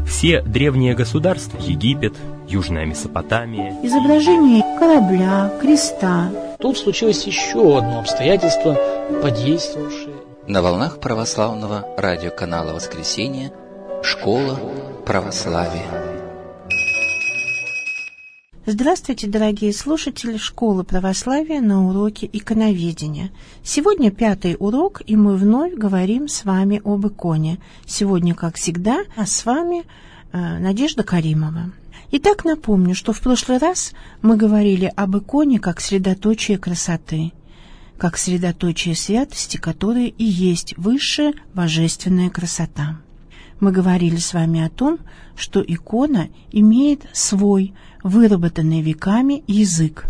Все древние государства — Египет, Южная Месопотамия. Изображение корабля, креста. Тут случилось еще одно обстоятельство, подействовавшее. На волнах православного радиоканала «Воскресенье» «Школа православия». Здравствуйте, дорогие слушатели Школы православия на уроке иконоведения. Сегодня 5-й урок, и мы вновь говорим с вами об иконе. Сегодня, как всегда, с вами Надежда Каримова. Итак, напомню, что в прошлый раз мы говорили об иконе как средоточие красоты, как средоточие святости, которая и есть высшая божественная красота. Мы говорили с вами о том, что икона имеет свой, выработанный веками, язык.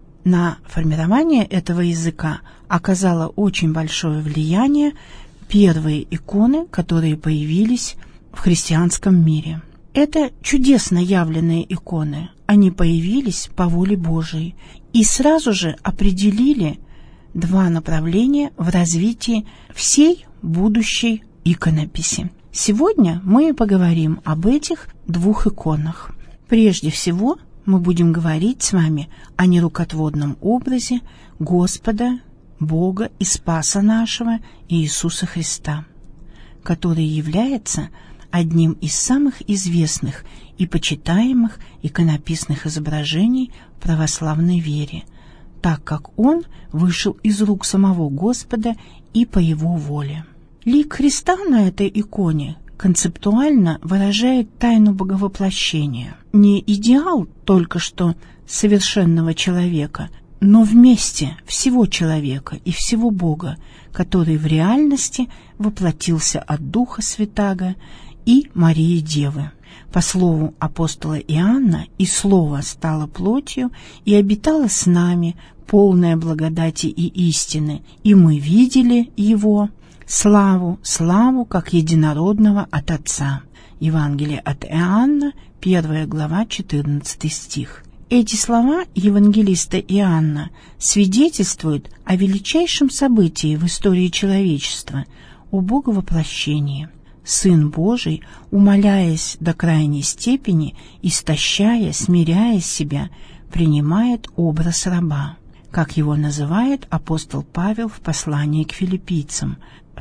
На формирование этого языка оказало очень большое влияние первые иконы, которые появились в христианском мире. Это чудесно явленные иконы. Они появились по воле Божией и сразу же определили два направления в развитии всей будущей иконописи. Сегодня мы поговорим об этих двух иконах. Прежде всего, мы будем говорить с вами о нерукотворном образе Господа, Бога и Спаса нашего Иисуса Христа, который является одним из самых известных и почитаемых иконописных изображений в православной вере, так как он вышел из рук самого Господа и по его воле. Лик Христа на этой иконе концептуально выражает тайну боговоплощения. Не идеал только что совершенного человека, но вместе всего человека и всего Бога, который в реальности воплотился от Духа Святаго и Марии Девы. По слову апостола Иоанна, «И Слово стало плотью, и обитало с нами, полное благодати и истины, и мы видели Его, славу, как единородного от Отца». Евангелие от Иоанна, 1 глава, 14 стих. Эти слова евангелиста Иоанна свидетельствуют о величайшем событии в истории человечества, о Боговоплощении. Сын Божий, умаляясь до крайней степени, истощая, смиряя себя, принимает образ раба, как его называет апостол Павел в послании к филиппийцам,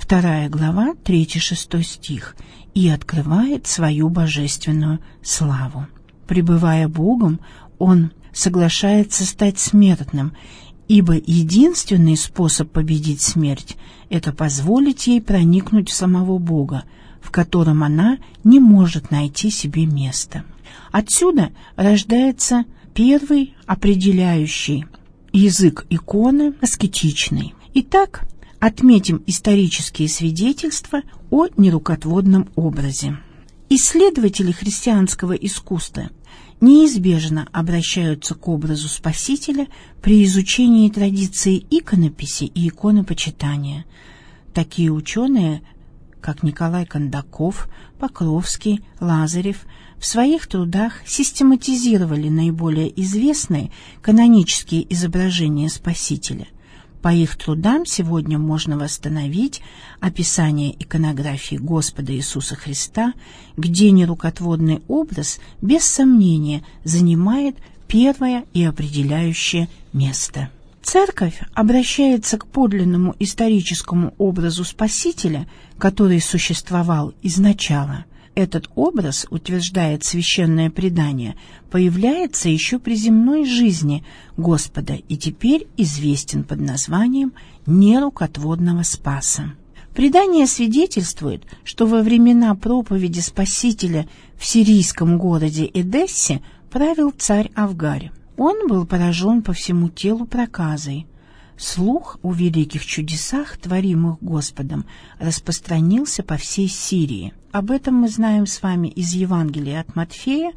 2 глава, 3-6 стих, и открывает свою божественную славу. Пребывая Богом, он соглашается стать смертным, ибо единственный способ победить смерть — это позволить ей проникнуть в самого Бога, в котором она не может найти себе места. Отсюда рождается первый определяющий язык иконы — аскетичный. Итак, отметим исторические свидетельства о нерукотворном образе. Исследователи христианского искусства неизбежно обращаются к образу Спасителя при изучении традиции иконописи и иконопочитания. Такие ученые, как Николай Кондаков, Покровский, Лазарев, в своих трудах систематизировали наиболее известные канонические изображения Спасителя. По их трудам сегодня можно восстановить описание иконографии Господа Иисуса Христа, где нерукотворный образ, без сомнения, занимает первое и определяющее место. Церковь обращается к подлинному историческому образу Спасителя, который существовал изначала. Этот образ, утверждает священное предание, появляется еще при земной жизни Господа и теперь известен под названием нерукотворного Спаса. Предание свидетельствует, что во времена проповеди Спасителя в сирийском городе Эдессе правил царь Авгарь. Он был поражен по всему телу проказой. Слух о великих чудесах, творимых Господом, распространился по всей Сирии. Об этом мы знаем с вами из Евангелия от Матфея,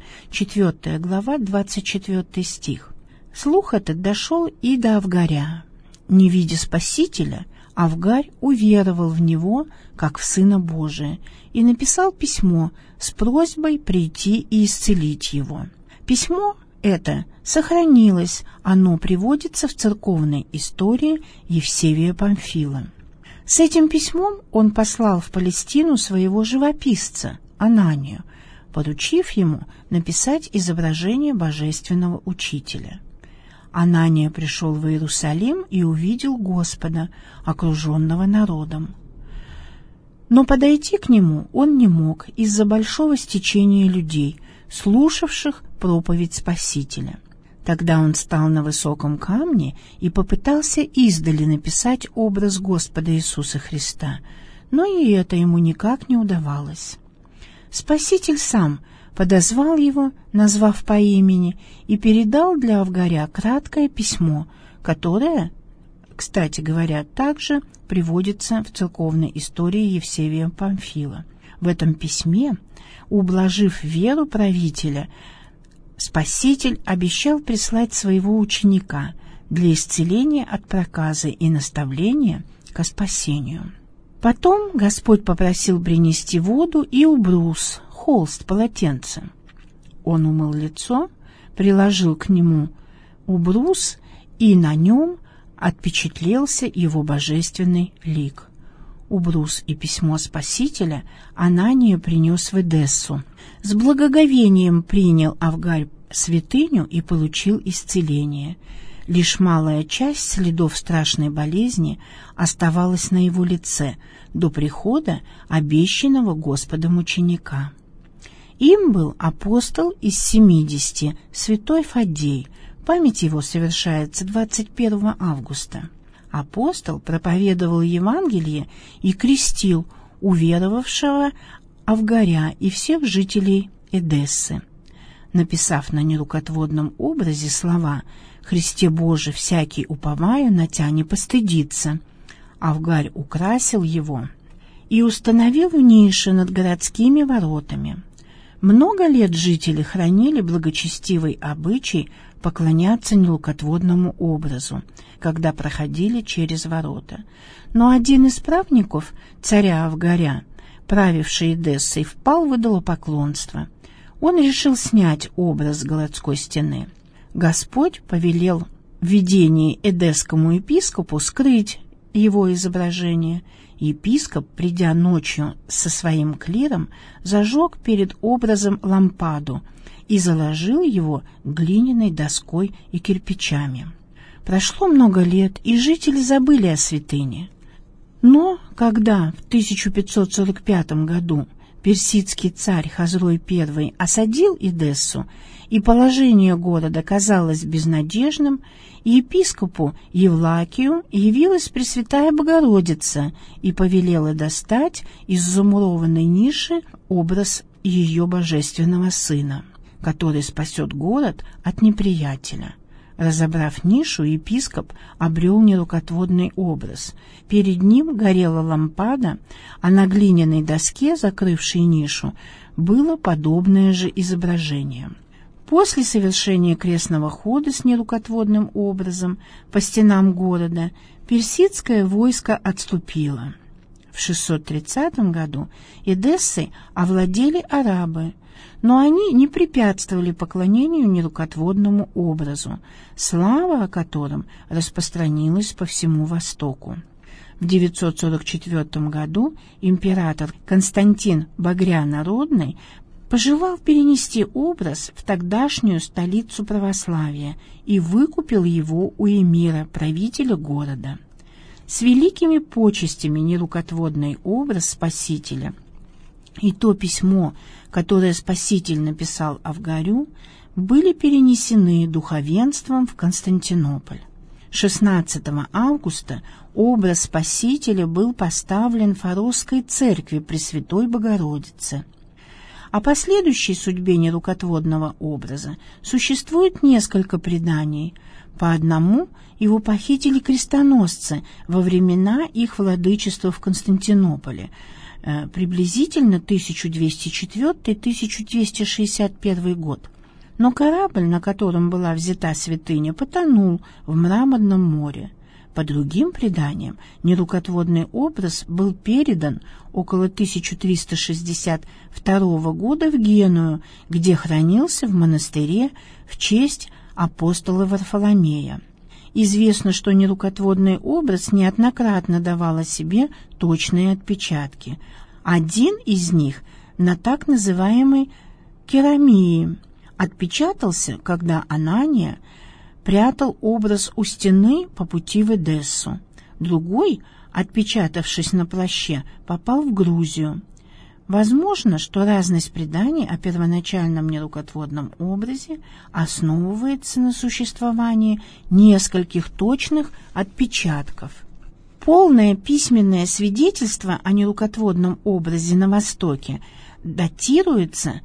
4 глава, 24 стих. Слух этот дошел и до Авгаря. Не видя Спасителя, Авгарь уверовал в него, как в Сына Божия, и написал письмо с просьбой прийти и исцелить его. Письмо это сохранилось, оно приводится в церковной истории Евсевия Памфила. С этим письмом он послал в Палестину своего живописца Ананию, поручив ему написать изображение божественного учителя. Анания пришел в Иерусалим и увидел Господа, окруженного народом. Но подойти к нему он не мог из-за большого стечения людей, слушавших проповедь Спасителя. Тогда он встал на высоком камне и попытался издали написать образ Господа Иисуса Христа, но и это ему никак не удавалось. Спаситель сам подозвал его, назвав по имени, и передал для Авгаря краткое письмо, которое, кстати говоря, также приводится в церковной истории Евсевия Памфила. В этом письме, ублажив веру правителя, Спаситель обещал прислать своего ученика для исцеления от проказы и наставления ко спасению. Потом Господь попросил принести воду и убрус, холст, полотенце. Он умыл лицо, приложил к нему убрус, и на нем отпечатлелся его божественный лик. Убрус и письмо Спасителя Анания принес в Эдессу. С благоговением принял Авгарь святыню и получил исцеление. Лишь малая часть следов страшной болезни оставалась на его лице до прихода обещанного Господом ученика. Им был апостол из 70, святой Фаддей. Память его совершается 21 августа. Апостол проповедовал Евангелие и крестил уверовавшего Авгаря и всех жителей Эдессы. Написав на нерукотворном образе слова «Христе Боже, всякий уповая на Тя не постыдится», Авгарь украсил его и установил в нише над городскими воротами. Много лет жители хранили благочестивый обычай поклоняться нерукотворному образу, когда проходили через ворота. Но один из правнуков царя Авгаря, правивший Эдессой, впал в идолопоклонство. Он решил снять образ с городской стены. Господь повелел в видении эдесскому епископу скрыть его изображение. Епископ, придя ночью со своим клиром, зажег перед образом лампаду и заложил его глиняной доской и кирпичами. Прошло много лет, и жители забыли о святыне. Но когда в 1545 году персидский царь Хазрой I осадил Эдессу, и положение города казалось безнадежным, епископу Евлакию явилась Пресвятая Богородица и повелела достать из замурованной ниши образ ее божественного сына, который спасет город от неприятеля. Разобрав нишу, епископ обрел нерукотворный образ. Перед ним горела лампада, а на глиняной доске, закрывшей нишу, было подобное же изображение. После совершения крестного хода с нерукотворным образом по стенам города персидское войско отступило. В 630 году Эдессой овладели арабы, но они не препятствовали поклонению нерукотворному образу, слава о котором распространилась по всему Востоку. В 944 году император Константин Багрянародный пожелал перенести образ в тогдашнюю столицу православия и выкупил его у эмира, правителя города. С великими почестями нерукотворный образ Спасителя и то письмо, которое Спаситель написал Авгарю, были перенесены духовенством в Константинополь. 16 августа образ Спасителя был поставлен в Фаросской церкви Пресвятой Богородицы. О последующей судьбе нерукотворного образа существует несколько преданий. По одному его похитили крестоносцы во времена их владычества в Константинополе, приблизительно 1204-1261 год. Но корабль, на котором была взята святыня, потонул в Мраморном море. По другим преданиям, нерукотворный образ был передан около 1362 года в Геную, где хранился в монастыре в честь апостола Варфоломея. Известно, что нерукотворный образ неоднократно давал о себе точные отпечатки. Один из них на так называемой Керамии отпечатался, когда Анания прятал образ у стены по пути в Эдессу. Другой, отпечатавшись на плаще, попал в Грузию. Возможно, что разность преданий о первоначальном нерукотворном образе основывается на существовании нескольких точных отпечатков. Полное письменное свидетельство о нерукотворном образе на Востоке датируется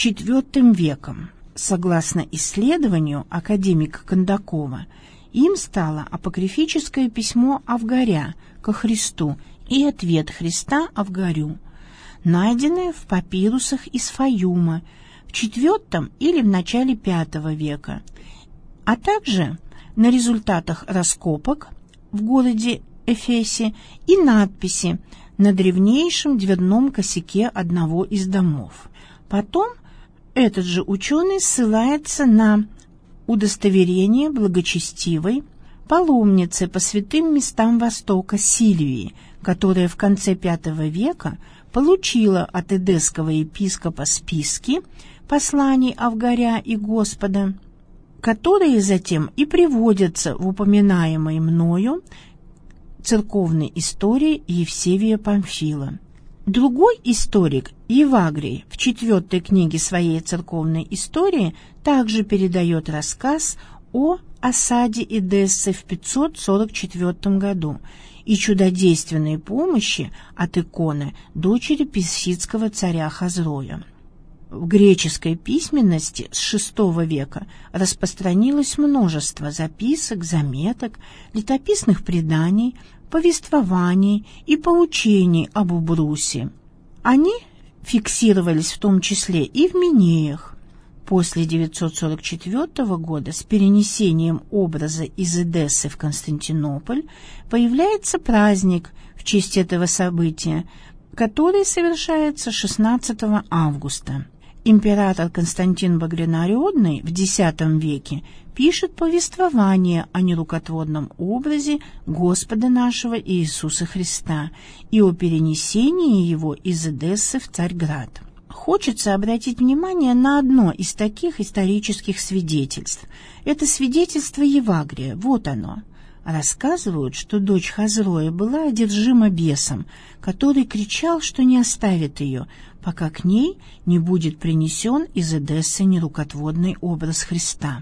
IV веком. Согласно исследованию академика Кондакова, им стало апокрифическое письмо Авгаря ко Христу и ответ Христа Авгарю, найденные в папирусах из Фаюма в IV или в начале V века, а также на результатах раскопок в городе Эфесе и надписи на древнейшем дверном косяке одного из домов. Потом этот же ученый ссылается на удостоверение благочестивой паломницы по святым местам Востока Сильвии, которая в конце V века получила от эдесского епископа списки посланий Авгаря и Господа, которые затем и приводятся в упоминаемой мною церковной истории Евсевия Памфила. Другой историк, Евагрий, в 4 книге своей церковной истории также передает рассказ о осаде Эдессы в 544 году и чудодейственной помощи от иконы дочери персидского царя Хазроя. В греческой письменности с VI века распространилось множество записок, заметок, летописных преданий, повествований и поучений об Убрусе. Они фиксировались в том числе и в Минеях. После 944 года с перенесением образа из Эдессы в Константинополь появляется праздник в честь этого события, который совершается 16 августа. Император Константин Багрянародный в X веке пишет повествование о нерукотворном образе Господа нашего Иисуса Христа и о перенесении его из Эдессы в Царьград. Хочется обратить внимание на одно из таких исторических свидетельств. Это свидетельство Евагрия. Вот оно. Рассказывают, что дочь Хазроя была одержима бесом, который кричал, что не оставит ее, пока к ней не будет принесен из Эдессы нерукотворный образ Христа.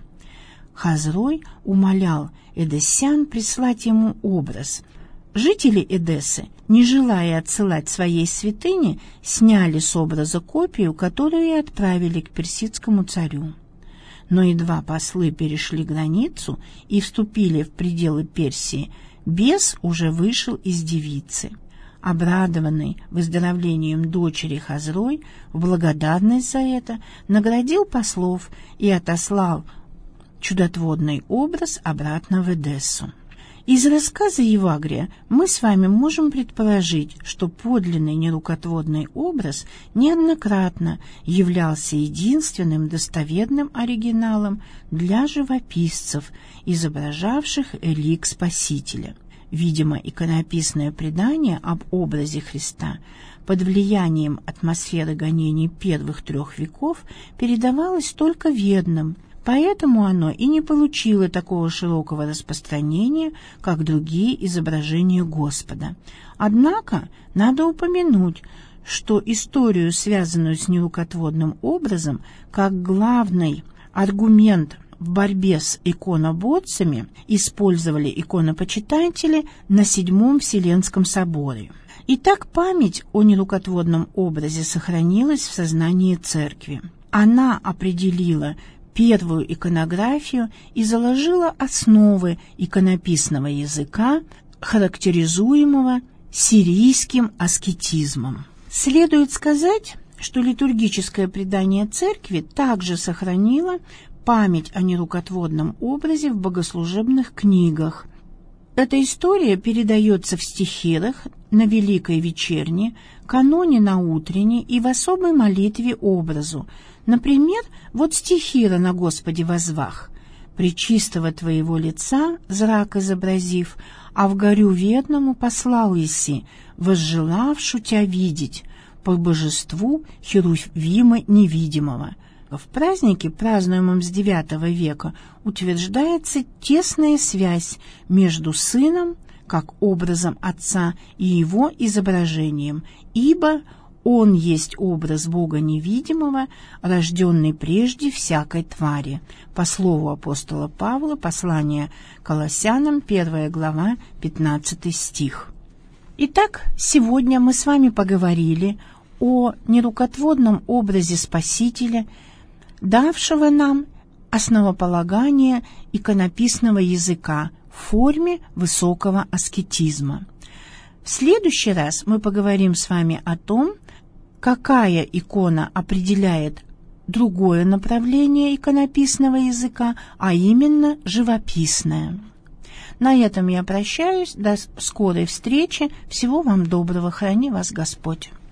Хазрой умолял эдессян прислать ему образ. Жители Эдессы, не желая отсылать своей святыне, сняли с образа копию, которую и отправили к персидскому царю. Но едва послы перешли границу и вступили в пределы Персии, бес уже вышел из девицы. Обрадованный выздоровлением дочери Хазрой, в благодарность за это наградил послов и отослал чудотворный образ обратно в Эдессу. Из рассказа Евагрия мы с вами можем предположить, что подлинный нерукотворный образ неоднократно являлся единственным достоверным оригиналом для живописцев, изображавших лик Спасителя. Видимо, иконописное предание об образе Христа под влиянием атмосферы гонений первых 3 веков передавалось только ведным, поэтому оно и не получило такого широкого распространения, как другие изображения Господа. Однако надо упомянуть, что историю, связанную с нерукотворным образом, как главный аргумент в борьбе с иконоборцами, использовали иконопочитатели на VII Вселенском соборе. Итак, память о нерукотворном образе сохранилась в сознании Церкви. Она определила первую иконографию и заложила основы иконописного языка, характеризуемого сирийским аскетизмом. Следует сказать, что литургическое предание Церкви также сохранило память о нерукотворном образе в богослужебных книгах. Эта история передается в стихирах на Великой Вечерне, каноне на Утренней и в особой молитве образу. Например, вот стихира на Господе возвах. «Пречистого твоего лица, зрак изобразив, а в горю ведному послал еси, возжелавшу тя видеть, по божеству Херувима невидимого. В празднике, празднуемом с IX века, утверждается тесная связь между Сыном, как образом Отца, и Его изображением, ибо Он есть образ Бога невидимого, рожденный прежде всякой твари. По слову апостола Павла, послание Колоссянам, 1 глава, 15 стих. Итак, сегодня мы с вами поговорили о нерукотворном образе Спасителя, давшего нам основополагание иконописного языка в форме высокого аскетизма. В следующий раз мы поговорим с вами о том, какая икона определяет другое направление иконописного языка, а именно живописное. На этом я прощаюсь. До скорой встречи. Всего вам доброго. Храни вас Господь.